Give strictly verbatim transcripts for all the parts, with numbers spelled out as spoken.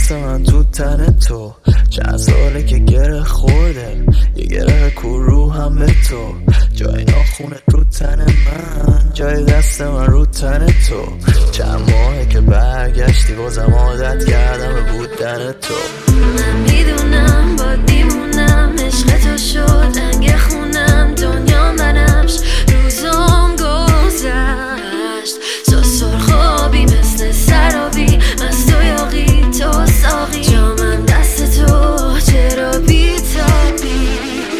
دست من تو تن تو، چند ساله که گره خورده، یه گره کرو هم به تو، جای ناخونت رو تن من، جای دست من رو تن تو. چند ماهه که برگشتی بازم عادت کردم به بودن تو. من میدونم با دیمونم، عشق تو شد رنگ خونم، دنیا منمش روزام گذشت. تو سرخابی مثل سرابی، مست و یاقی تو ساقی، جامم دست تو چرا بیتابی.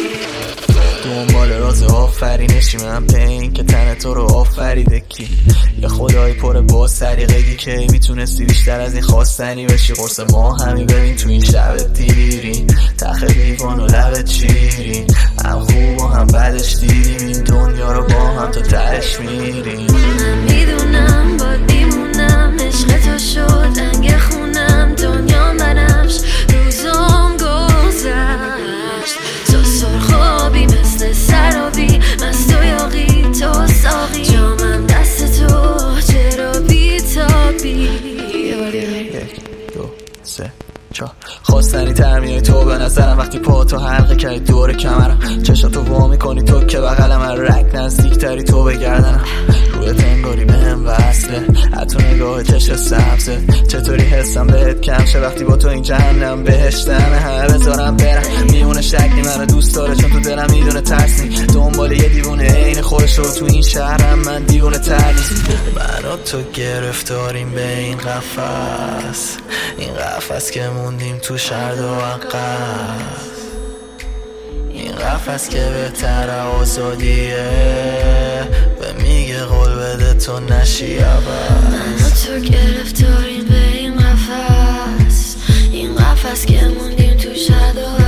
دنبال راز آفرینشی من پین که تن تو رو آفریده کی، یه خدایی پر با سریقگی که میتونستی بیشتر از این خواستنی بشی. قرص ما همی ببین تو این شب دیری، تخ لیوان و لبت چیری، هم خوب و هم بدش دیدیم این دنیا رو با هم تا تهش میریم. من میدونم با دیمونم، عشق تو شد رنگ خونم، دنیا منمش روزام گذشت. تو سرخابی مثل سرابی، مست و یاقی تو ساقی، جامم دست تو چرا بیتابی. یک دو سه چهار خواستنی تر میای تو به نظرم، وقتی پا تو حلقه کردی دور کمرم، چشاتو وا میکنی تو که بغلم، من رک نزدیک تری تو بگردنم، روی تنگاری به هم وصله، حتی نگاه چشم سبزه، چطوری حسم بهت کم شه وقتی با تو این جهنم بهشتمه. همه بذارم برم میونه شکلی منو دوست داره، چون تو دلم میدونه ترس نی، دنبال یه دیوونه عین خودش رو تو این شهرم، من دیوونه تر نیست. من و تو گرفتاریم به این قفس، این قفس که موندیم تو شرد و عقب، این قفس که بهتر آزادیه، به میگه قول بده تو نشی عوض. من و تو گرفتاریم به این قفس، این قفس که موندیم تو شرد و